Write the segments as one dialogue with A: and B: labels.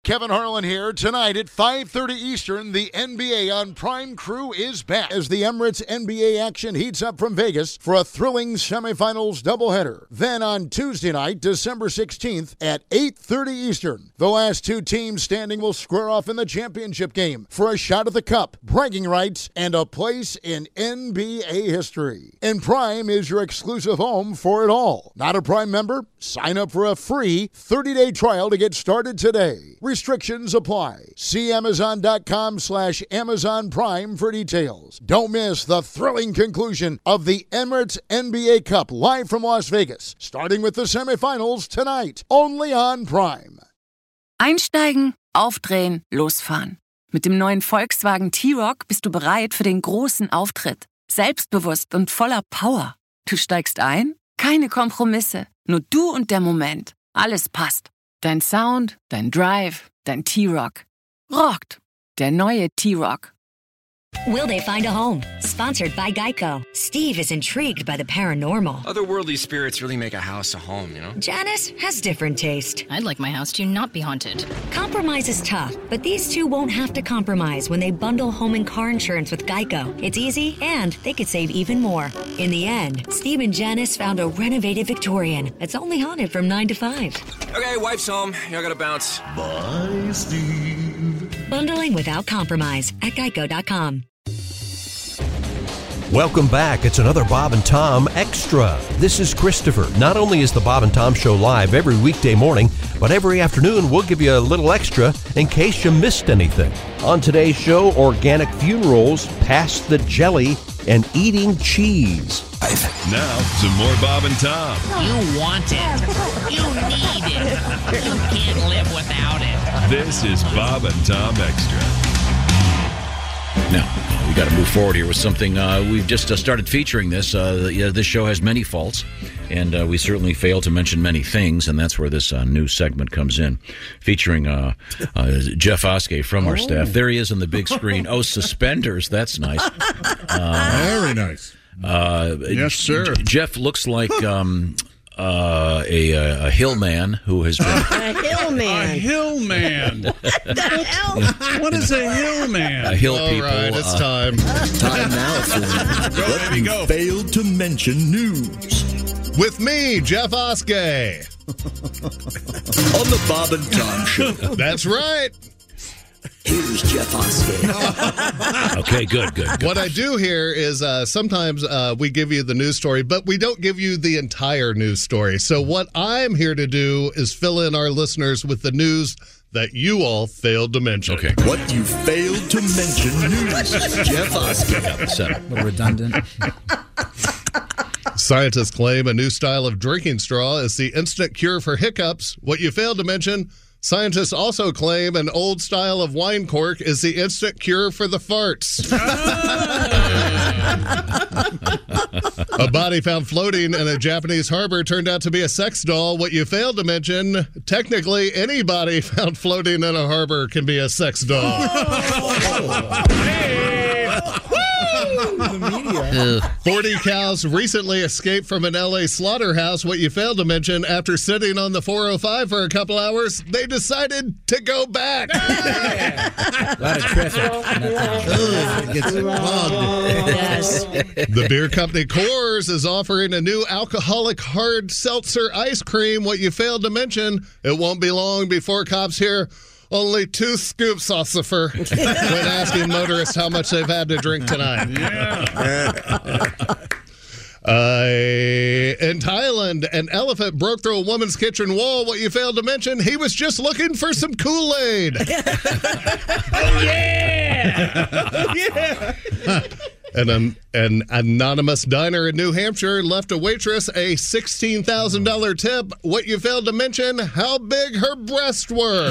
A: Kevin Harlan here. Tonight at 5:30 Eastern, the NBA on Prime Crew is back as the Emirates NBA action heats up from Vegas for a thrilling semifinals doubleheader. Then on Tuesday night, December 16th at 8:30 Eastern, the last two teams standing will square off in the championship game for a shot at the cup, bragging rights, and a place in NBA history. And Prime is your exclusive home for it all. Not a Prime member? Sign up for a free 30-day trial to get started today. Restrictions apply. See Amazon.com/Amazon Prime for details. Don't miss the thrilling conclusion of the Emirates NBA Cup live from Las Vegas, starting with the semifinals tonight, only on Prime.
B: Einsteigen, aufdrehen, losfahren. Mit dem neuen Volkswagen T-Roc bist du bereit für den großen Auftritt. Selbstbewusst und voller Power. Du steigst ein? Keine Kompromisse. Nur du und der Moment. Alles passt. Dein Sound, dein Drive, dein T-Roc. Rockt. Der neue T-Roc.
C: Will they find a home? Sponsored by Geico. Steve is intrigued by the paranormal.
D: Otherworldly spirits really make a house a home, you know?
C: Janice has different taste.
E: I'd like my house to not be haunted.
C: Compromise is tough, but these two won't have to compromise when they bundle home and car insurance with Geico. It's easy, and they could save even more. In the end, Steve and Janice found a renovated Victorian that's only haunted from 9 to 5.
D: Okay, wife's home. I gotta bounce.
F: Bye, Steve.
C: Bundling without compromise at Geico.com.
G: Welcome back. It's another Bob and Tom Extra. This is Christopher. Not only is the Bob and Tom Show live every weekday morning, but every afternoon we'll give you a little extra in case you missed anything. On today's show, organic funerals, pass the jelly, and eating cheese.
F: Now, some more Bob and Tom.
H: You want it. You need it. You can't live without it.
F: This is Bob and Tom Extra.
I: Now, we got to move forward here with something. We've just started featuring this. This show has many faults, and we certainly fail to mention many things, and that's where this new segment comes in, featuring Jeff Oskey from our staff. There he is on the big screen. Oh, suspenders. That's nice.
J: Very nice. Yes, sir.
I: Jeff looks like a hill man who has been...
K: A hill man.
J: A hill man.
K: The hell?
J: What is a hill man?
I: A hill people.
J: All right, it's time.
F: Time now for
J: There we go.
F: Failed to Mention News.
J: With me, Jeff Oskey.
F: On the Bob and Tom Show.
J: That's right.
F: Here's Jeff Oskey.
I: Okay, good.
J: What I do here is sometimes we give you the news story, but we don't give you the entire news story. So what I'm here to do is fill in our listeners with the news that you all failed to mention.
I: Okay.
F: What you failed to mention news. Jeff Oskey.
L: Redundant.
J: Scientists claim a new style of drinking straw is the instant cure for hiccups. What you failed to mention, scientists also claim an old style of wine cork is the instant cure for the farts. A body found floating in a Japanese harbor turned out to be a sex doll. What you failed to mention, technically any body found floating in a harbor can be a sex doll.
L: The media.
J: 40 cows recently escaped from an LA slaughterhouse. What you failed to mention, after sitting on the 405 for a couple hours, they decided to go back.
L: A lot of traffic. It gets clogged.
K: Yes.
J: The beer company Coors is offering a new alcoholic hard seltzer ice cream. What you failed to mention, it won't be long before cops hear only 2 scoops, Ossifer, when asking motorists how much they've had to drink tonight. In Thailand, an elephant broke through a woman's kitchen wall. What you failed to mention, he was just looking for some Kool-Aid.
H: Oh, yeah! Oh, yeah!
J: And an anonymous diner in New Hampshire left a waitress a $16,000 tip. What you failed to mention, how big her breasts were.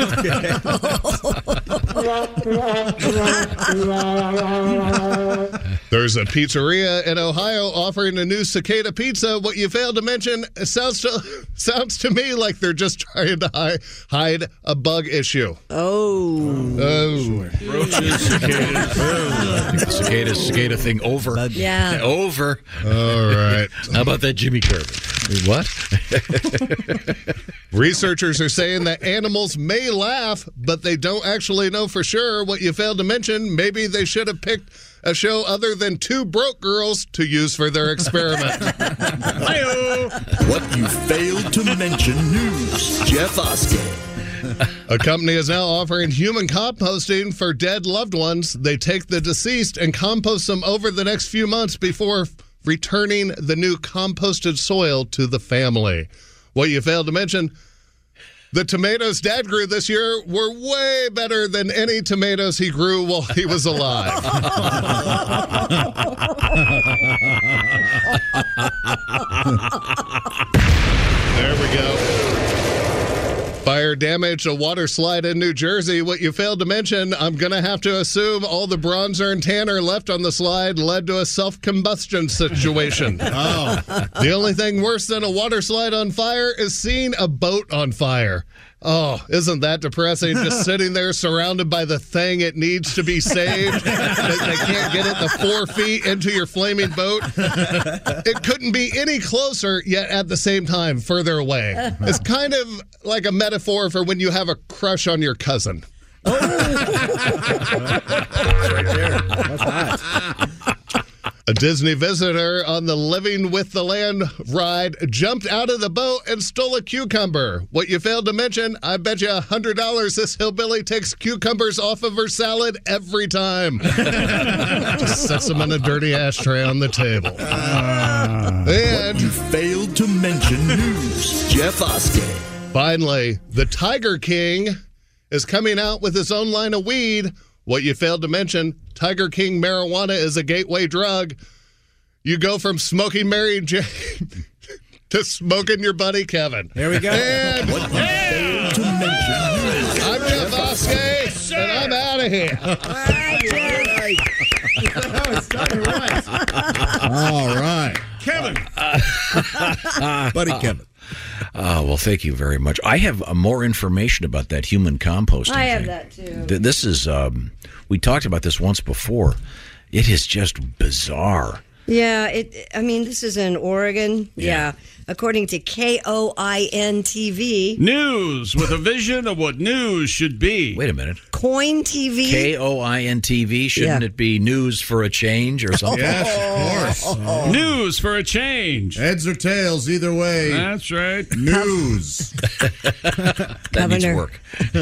J: There's a pizzeria in Ohio offering a new cicada pizza. What you failed to mention, it sounds to me like they're just trying to hide a bug issue.
K: Oh.
I: Roaches, cicadas. I think the cicada thing over.
K: Yeah.
I: Over.
J: All right.
I: How about that Jimmy Carter? What?
J: Researchers are saying that animals may laugh, but they don't actually know for sure. What you failed to mention, maybe they should have picked a show other than Two Broke Girls to use for their experiment.
F: What you failed to mention news. Jeff Oskey.
J: A company is now offering human composting for dead loved ones. They take the deceased and compost them over the next few months before returning the new composted soil to the family. What you failed to mention, the tomatoes Dad grew this year were way better than any tomatoes he grew while he was alive. There we go. Fire damaged a water slide in New Jersey. What you failed to mention, I'm going to have to assume all the bronzer and tanner left on the slide led to a self-combustion situation.
A: Oh.
J: The only thing worse than a water slide on fire is seeing a boat on fire. Oh, isn't that depressing? Just sitting there surrounded by the thing it needs to be saved. They can't get it the 4 feet into your flaming boat. It couldn't be any closer, yet at the same time, further away. It's kind of like a metaphor for when you have a crush on your cousin.
L: Right there. That's hot.
J: A Disney visitor on the Living with the Land ride jumped out of the boat and stole a cucumber. What you failed to mention, I bet you $100 this hillbilly takes cucumbers off of her salad every time. Just sets them in a dirty ashtray on the table. And
F: you failed to mention news. Jeff Oskey.
J: Finally, the Tiger King is coming out with his own line of weed. What you failed to mention, Tiger King marijuana is a gateway drug. You go from smoking Mary Jane to smoking your buddy Kevin.
L: There we go.
J: And
F: What you failed to mention.
J: I'm Jeff Oskey, and I'm out of here.
A: All right.
M: Kevin.
A: Buddy Kevin.
I: Well, thank you very much. I have more information about that human composting
K: I have
I: thing.
K: that too.
I: This is, we talked about this once before. It is just bizarre.
K: Yeah, this is in Oregon. Yeah. According to KOIN TV.
M: News with a vision of what news should be.
I: Wait a minute.
K: Coin TV.
I: KOIN TV. Shouldn't it be news for a change or something?
A: Yes, of course.
M: News for a change.
A: Heads or tails, either way.
M: That's right.
A: News.
I: That needs work.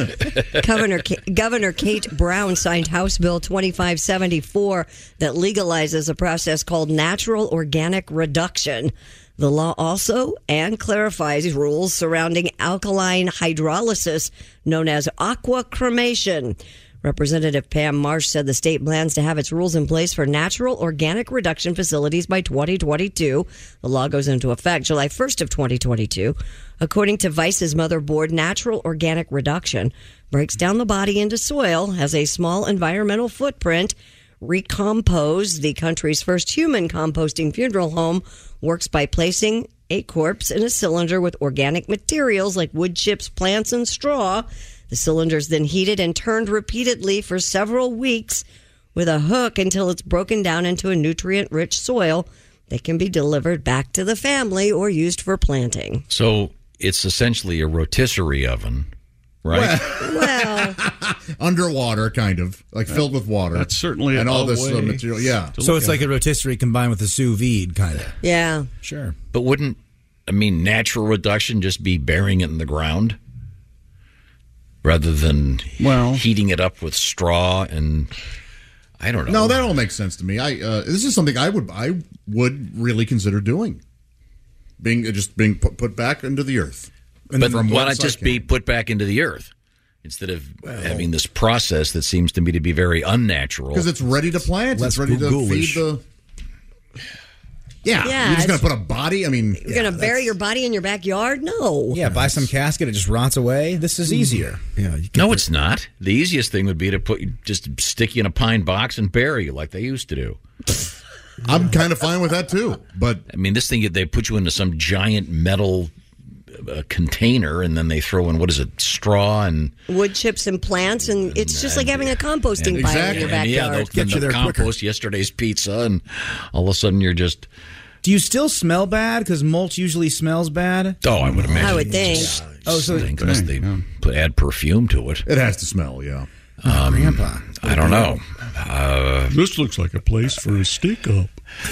K: Governor Kate Brown signed House Bill 2574 that legalizes a process called natural organic reduction. The law also clarifies rules surrounding alkaline hydrolysis, known as aqua cremation. Representative Pam Marsh said the state plans to have its rules in place for natural organic reduction facilities by 2022. The law goes into effect July 1st of 2022. According to Vice's motherboard, natural organic reduction breaks down the body into soil, has a small environmental footprint. Recompose, the country's first human composting funeral home, works by placing a corpse in a cylinder with organic materials like wood chips, plants, and straw. The cylinder's then heated and turned repeatedly for several weeks with a hook until it's broken down into a nutrient-rich soil that can be delivered back to the family or used for planting.
I: So it's essentially a rotisserie oven, right?
K: Well,
A: underwater, kind of like filled with water.
M: That's certainly
A: and all
M: a
A: this
M: way
A: material. Yeah.
L: So it's like a rotisserie combined with a sous vide, kind of.
K: yeah.
L: Sure.
I: But wouldn't, natural reduction just be burying it in the ground rather than heating it up with straw and I don't know.
A: No, that all makes sense to me. This is something I would really consider doing. Being put back into the earth. And
I: but why not just be put back into the earth instead of having this process that seems to me to be very unnatural?
A: Because it's ready to plant. It's ready to feed the... Yeah. You're just going to put a body? You're
K: going to bury your body in your backyard? No.
L: Yeah, buy some casket, it just rots away. This is easier.
A: Yeah.
I: No, it's not. The easiest thing would be to just stick you in a pine box and bury you like they used to do.
A: I'm kind of fine with that too. But
I: this thing, they put you into some giant metal a container, and then they throw in, what is it, straw and
K: wood chips and plants, and it's just like having a composting pile in your backyard.
I: They'll get you there compost yesterday's pizza, and all of a sudden you're just...
L: Do you still smell bad? Because mulch usually smells bad.
I: Oh, I would imagine.
K: I would think.
L: So
I: unless they add perfume to it.
N: It has to smell, yeah.
L: Grandpa.
I: I don't know.
M: This looks like a place for a steak up.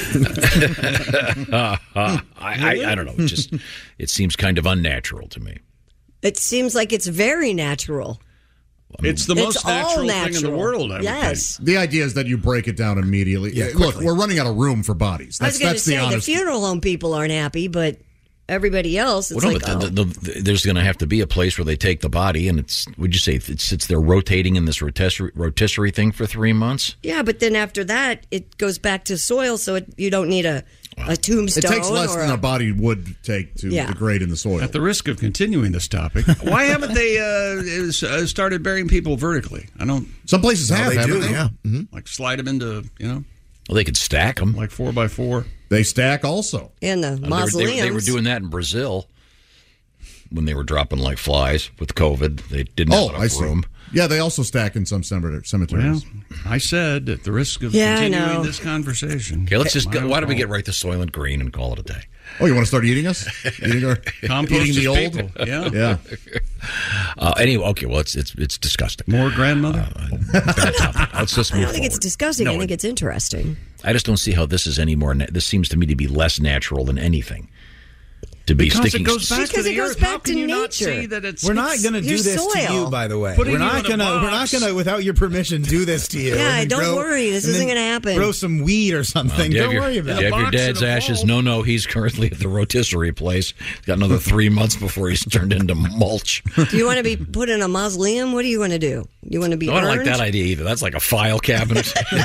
I: I don't know. It seems kind of unnatural to me.
K: It seems like it's very natural.
M: It's the most natural thing in the world, I would think.
N: The idea is that you break it down immediately.
L: Yeah,
N: look, we're running out of room for bodies.
K: I was going to say, the funeral home people aren't happy, but everybody else, it's
I: there's going to have to be a place where they take the body, and would you say it sits there rotating in this rotisserie thing for 3 months?
K: Yeah, but then after that, it goes back to soil, so you don't need a tombstone.
N: It takes less than a body would take to degrade in the soil.
M: At the risk of continuing this topic, why haven't they started burying people vertically? I don't.
N: Some places have.
M: They
N: haven't
M: do,
N: they?
M: yeah.
N: Mm-hmm.
M: Like slide them into,
I: Well, they could stack them
M: like 4x4.
N: They stack also.
K: In the mausoleums.
I: They were doing that in Brazil when they were dropping like flies with COVID. They didn't have enough room.
N: Yeah, they also stack in some cemeteries.
M: Well, I said at the risk of continuing this conversation.
I: Okay, let's just why don't we get right to Soylent Green and call it a day?
N: Oh, you want to start eating us? Eating the old?
M: People.
N: Yeah.
I: Anyway, okay. Well, it's disgusting.
M: More grandmother.
I: Bad topic. Let's just move
K: I don't think it's
I: forward.
K: disgusting.
I: No,
K: I think it's interesting.
I: I just don't see how this is any more. This seems to me to be less natural than anything. To be
M: because
I: sticking.
M: It goes back to the earth. How can you not see that it's?
L: We're not going to do this
K: soil.
L: to you, by the way. We're not going to, without your permission, do this to you.
K: Yeah, don't worry. This isn't going to happen.
L: Grow some weed or something. Don't worry about it.
I: You have your dad's ashes. No, he's currently at the rotisserie place. He's got another 3 months before he's turned into mulch.
K: Do you want to be put in a mausoleum? What do you want to do? You want to be
I: I don't
K: earned?
I: like that idea either. That's like a file cabinet.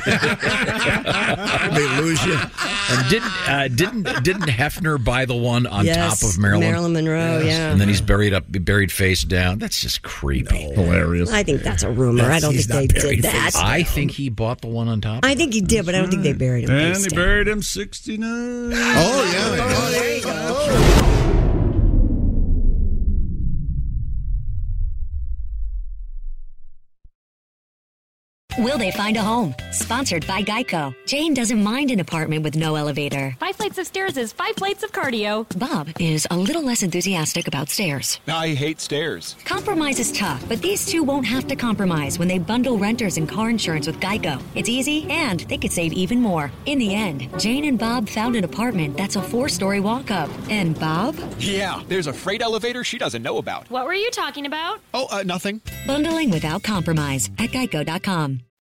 L: They lose you.
I: And didn't Hefner buy the one on top of Marilyn
K: Monroe? Yeah.
I: And then he's buried face down. That's just creepy.
N: Hilarious.
K: I think that's a rumor. I don't think they did that.
I: I think he bought the one on top.
K: I think he did, but I don't think they buried him.
M: And they buried him 69.
N: Oh, yeah.
K: There you go.
C: Will they find a home? Sponsored by Geico. Jane doesn't mind an apartment with no elevator.
E: 5 flights of stairs is 5 plates of cardio.
C: Bob is a little less enthusiastic about stairs.
O: I hate stairs.
C: Compromise is tough, but these two won't have to compromise when they bundle renters and car insurance with Geico. It's easy, and they could save even more. In the end, Jane and Bob found an apartment that's a 4-story walk-up. And Bob?
O: Yeah, there's a freight elevator she doesn't know about.
E: What were you talking about?
O: Oh, nothing.
C: Bundling without compromise at geico.com.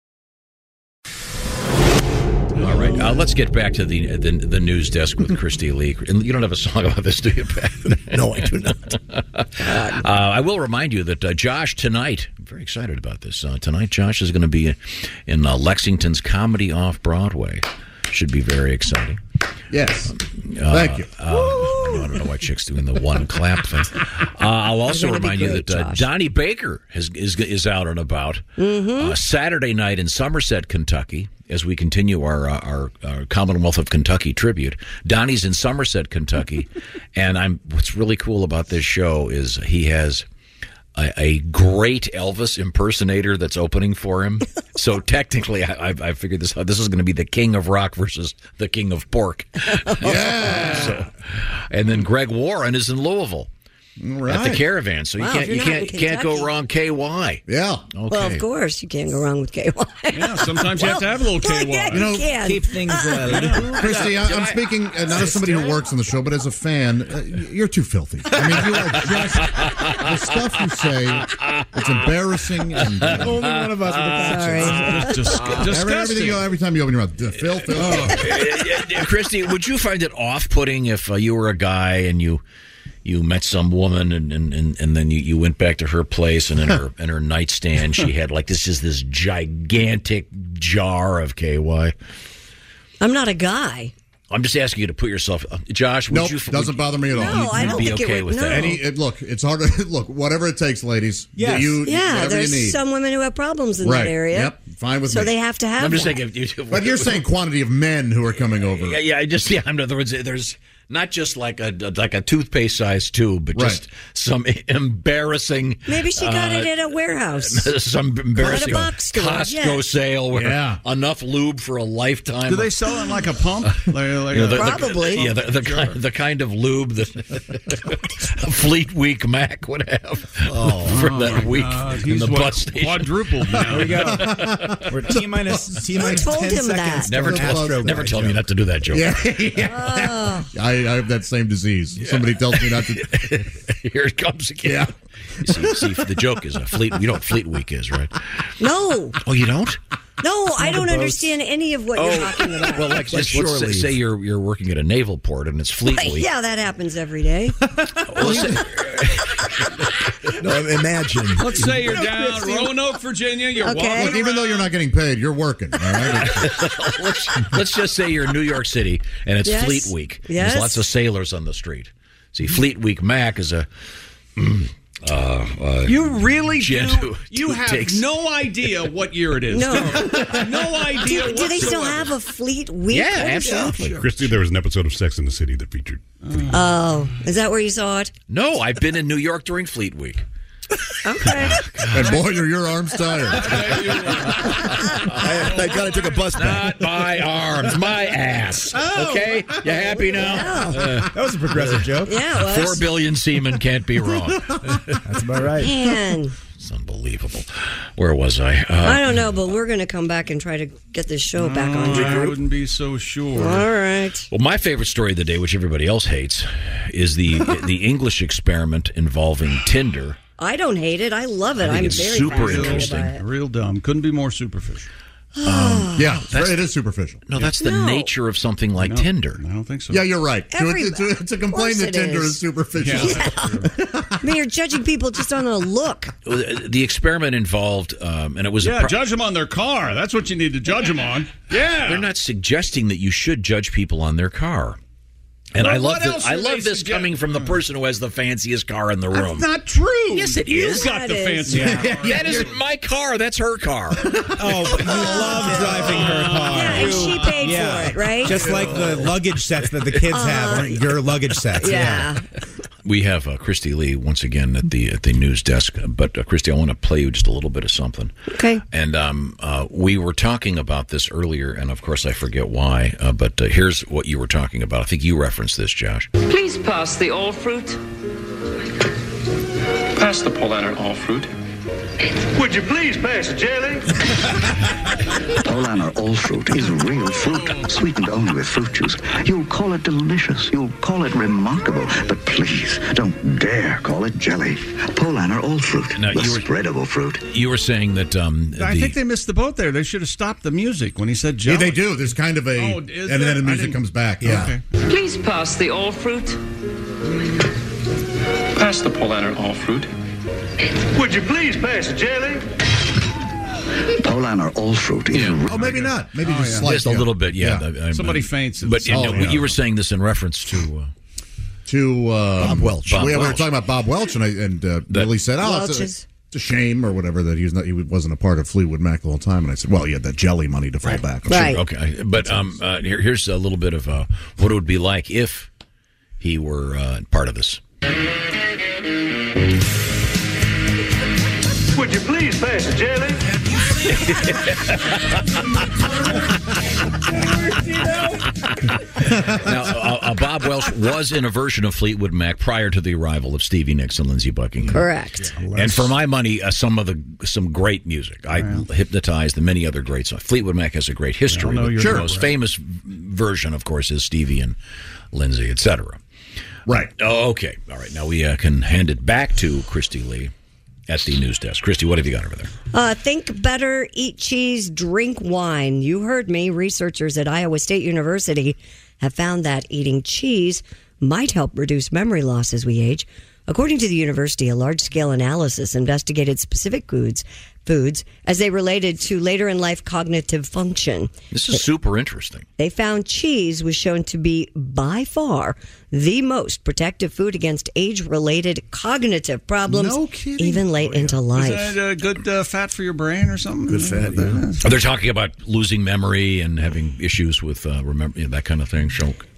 I: All right, let's get back to the news desk with Christy Lee. And you don't have a song about this, do you, Pat?
L: No, I do not.
I: I will remind you that Josh tonight, I'm very excited about this. Tonight, Josh is going to be in Lexington's Comedy Off-Broadway. Should be very exciting.
N: Yes. Thank you.
I: I don't know why Chick's doing the one clap thing. I'll also remind you that Donnie Baker is out and about Saturday night in Somerset, Kentucky, as we continue our Commonwealth of Kentucky tribute. Donnie's in Somerset, Kentucky, and what's really cool about this show is he has a great Elvis impersonator that's opening for him. So technically, I figured this out. This is going to be the King of Rock versus the King of Pork.
N: Yeah.
I: And then Greg Warren is in Louisville.
N: Right.
I: At the Caravan, so you can't go wrong. KY,
N: yeah.
I: Okay.
K: Well, of course you can't go wrong with KY.
M: Yeah, sometimes you have to have a little KY.
K: Yeah, you can.
L: Keep things.
N: Christy, I'm speaking not as somebody who works on the show, but as a fan. You're too filthy. I mean, you are just the stuff you say. It's embarrassing. And
L: only one of us with the
M: Disgusting.
N: Every time you open your mouth, filth.
I: Christy, would you find it off-putting if you were a guy and you met some woman and then you went back to her place and in her nightstand she had like this gigantic jar of KY?
K: I'm not a guy.
I: I'm just asking you to put yourself, Josh.
N: Nope, doesn't bother me at all.
K: No, I don't
I: be
K: think
I: okay
K: it would.
I: with that.
N: Look, it's hard. Look, whatever it takes, ladies.
L: Yes.
N: Whatever
K: there's
N: you need.
K: some women who have problems in that area.
N: Yep, fine with me.
K: So they have to have.
I: I'm just
K: that.
I: saying,
N: but you're saying quantity of men who are coming over.
I: Yeah. In other words, there's Not just like a toothpaste size tube, but just some embarrassing.
K: Maybe she got it at a warehouse.
I: Some embarrassing
K: At a box store,
I: Costco sale where enough lube for a lifetime.
M: Do they sell it like a pump?
K: Probably.
I: The kind of lube that Fleet Week Mac would have for that week in the bus station.
M: Quadrupled now.
L: There we go. We're T-minus 10 seconds.
I: Never tell me not to do that, Joe.
N: Yeah. I have that same disease. Yeah. Somebody tells me not to.
I: Here it comes again. Yeah. See, the joke is you know what Fleet Week is, right?
K: No.
I: Oh, you don't?
K: No, I don't understand any of what you're talking about.
I: Well, let's say you're working at a naval port and it's Fleet Week.
K: Yeah, that happens every day.
F: No, imagine.
M: Let's say you're down Roanoke, Virginia. You're walking
N: Look, even though you're not getting paid, you're working. All right?
I: let's just say you're in New York City and it's Fleet Week.
K: Yes.
I: There's lots of sailors on the street. See, Fleet Week Mac is a...
M: you really do. You have
I: takes.
M: no idea what year it is.
K: No,
M: no idea.
K: Do they still have a Fleet Week?
I: Yeah, absolutely.
P: Sure. Christy, there was an episode of Sex and the City that featured.
K: Oh, is that where you saw it?
I: No, I've been in New York during Fleet Week.
K: Okay.
N: And boy, are your arms tired.
F: I got to take a bus back.
I: Not my arms, my ass. Okay, you happy now?
L: That was a progressive joke.
K: Yeah, it was.
I: 4 billion seamen can't be wrong.
L: That's about right.
K: Man.
I: It's unbelievable. Where was I?
K: I don't know, but we're going to come back and try to get this show back on track.
M: I wouldn't be so sure.
K: All right.
I: Well, my favorite story of the day, which everybody else hates, is the English experiment involving Tinder.
K: I don't hate it. I love it.
I: I think
K: I'm
I: it's
K: very
I: super
K: fascinated
I: interesting.
K: by it.
M: Real dumb. Couldn't be more superficial.
N: Yeah, it is superficial.
I: No, that's the nature of something like Tinder.
M: I don't think so.
N: Yeah, you're right. It's a complaint that Tinder is superficial.
K: Yeah. I mean, you're judging people just on a look.
I: The experiment involved, and it was
M: judge them on their car. That's what you need to judge them on. Yeah,
I: they're not suggesting that you should judge people on their car. And I love this coming from the person who has the fanciest car in the room.
M: That's not true.
I: Yes, it is.
M: You got the fancy car.
I: That isn't my car. That's her car.
L: Oh, but you love driving her car.
K: Yeah, and she paid for it, right?
L: Just like the luggage sets that the kids have, aren't your luggage sets.
K: Yeah.
I: We have Christy Lee once again at the news desk. But Christy, I want to play you just a little bit of something.
K: Okay.
I: And we were talking about this earlier, and of course I forget why. But here's what you were talking about. I think you referenced this, Josh.
Q: Please pass the all fruit.
R: Pass the Polaner all fruit. Would you please pass the jelly?
S: Polaner all fruit is real fruit, sweetened only with fruit juice. You'll call it delicious, you'll call it remarkable, but please don't dare call it jelly. Polaner all fruit, spreadable fruit.
I: You were saying that...
M: I think they missed the boat there. They should have stopped the music when he said jelly.
N: Yeah, they do. There's kind of a... and then the music comes back. Yeah.
Q: Okay. Please pass the all fruit.
R: Pass the Polaner all fruit. Would you please pass the jelly?
S: Polaner all fruit is
N: Oh, maybe not. Maybe just slice
I: a little bit, yeah.
M: Somebody faints.
I: But you were saying this in reference to
N: Bob
I: Welch.
N: We were talking about Bob Welch, and Billy said, it's a shame or whatever that he wasn't a part of Fleetwood Mac the whole time. And I said, well, you had that jelly money to fall back on.
K: Right.
I: Sure, okay. But here's a little bit of what it would be like if he were part of this.
R: Would you please pass the jelly?
I: Now, Bob Welch was in a version of Fleetwood Mac prior to the arrival of Stevie Nicks and Lindsey Buckingham.
K: Correct.
I: And for my money, some great music. I hypnotized the many other great songs. Fleetwood Mac has a great history. The most famous version, of course, is Stevie and Lindsey, etc.
N: Right.
I: Oh, okay. All right. Now we can hand it back to Christy Lee at the news desk. Christy, what have you got over there?
K: Think better, eat cheese, drink wine. You heard me. Researchers at Iowa State University have found that eating cheese might help reduce memory loss as we age. According to the university, a large-scale analysis investigated specific foods as they related to later-in-life cognitive function.
I: This is super interesting.
K: They found cheese was shown to be, by far, the most protective food against age-related cognitive problems, even late into life.
M: Is that good fat for your brain or something?
F: Good fat, yeah.
I: They're talking about losing memory and having issues with that kind of thing.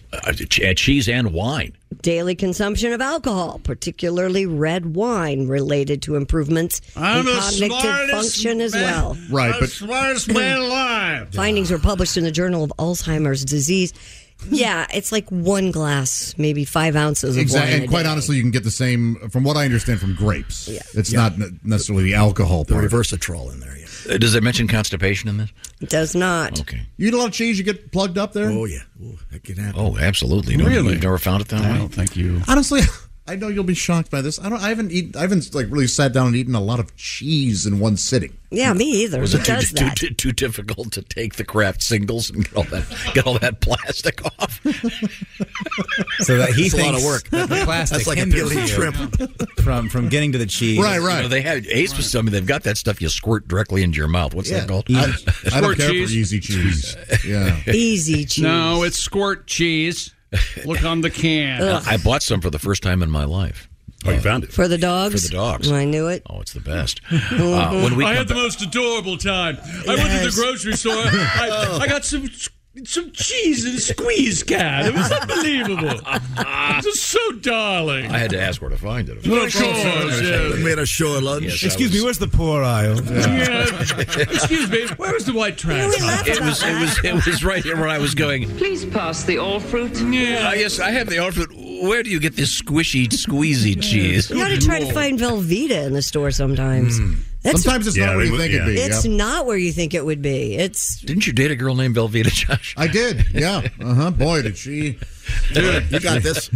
I: Cheese and wine.
K: Daily consumption of alcohol, particularly red wine, related to improvements in cognitive function as well.
N: Right,
M: I'm the smartest man alive.
K: Findings were published in the Journal of Alzheimer's Disease. Yeah, it's like 1 glass, maybe 5 ounces of wine.
N: And quite
K: day.
N: honestly, you can get the same, from what I understand, from grapes. Yeah. It's not necessarily the alcohol part.
F: The resveratrol in there, yeah.
I: Does it mention constipation in this?
K: It does not.
I: Okay.
N: You eat a lot of cheese, you get plugged up there?
F: Oh, yeah. Ooh, that can happen.
I: Oh, absolutely.
M: Really?
I: You've never found it that way?
M: I don't think you.
N: Honestly, I know you'll be shocked by this. I haven't like really sat down and eaten a lot of cheese in one sitting.
K: Yeah, me either.
I: Was
K: Who
I: it
K: does that?
I: too difficult to take the Kraft singles and get all that plastic off?
L: So that he
I: It's a lot
L: thinks
I: of work.
L: that the plastic
F: That's like a
L: hinders
F: Billy
L: you
F: shrimp.
L: from getting to the cheese.
N: Right.
I: You know, they had Ace was telling me they've got that stuff you squirt directly into your mouth. What's that called?
N: I don't care
M: cheese.
N: for easy cheese. Yeah.
K: Easy cheese.
M: No, it's squirt cheese. Look on the can.
I: I bought some for the first time in my life.
P: Oh, you found it?
K: For the dogs?
I: For the dogs.
K: I knew it.
I: Oh, it's the best.
K: Mhm.
I: When we
M: I
I: come
M: had the
I: back-
M: most adorable time. I went to the grocery store. I got some cheese in a squeeze can. It was unbelievable. It was so darling.
I: I had to ask where to find it.
M: Of course, yeah.
F: They made a shore lunch.
I: Yes,
L: Excuse me, where's the pour aisle?
M: Yeah. Excuse me, where was the white trash?
I: It was right here where I was going.
Q: Please pass the all fruit.
M: Yeah.
I: Yes, I have the outfit. Where do you get this squishy, squeezy cheese?
K: You got to try to find Velveeta in the store sometimes.
N: Sometimes it's not where you think it'd be.
K: It's
N: Yep.
K: not where you think it would be.
I: Didn't you date a girl named Velveeta, Josh?
N: I did, yeah. Boy, did she.
F: Dude, you got this.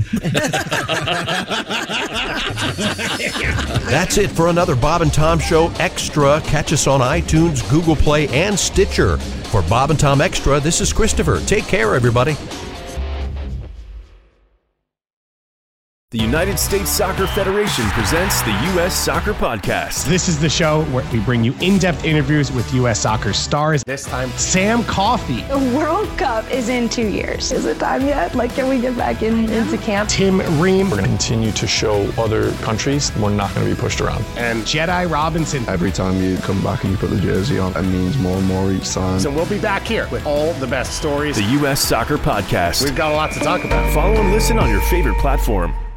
G: That's it for another Bob and Tom Show Extra. Catch us on iTunes, Google Play, and Stitcher. For Bob and Tom Extra, this is Christopher. Take care, everybody.
T: The United States Soccer Federation presents the U.S. Soccer Podcast.
U: This is the show where we bring you in-depth interviews with U.S. soccer stars. This time, Sam Coffey.
V: The World Cup is in 2 years. Is it time yet? Like, can we get back into camp?
U: Tim Ream. We're going to continue to show other countries we're not going to be pushed around. And Jedi Robinson.
W: Every time you come back and you put the jersey on, it means more and more each time.
U: So we'll be back here with all the best stories.
T: The U.S. Soccer Podcast.
U: We've got a lot to talk about.
T: Follow and listen on your favorite platform.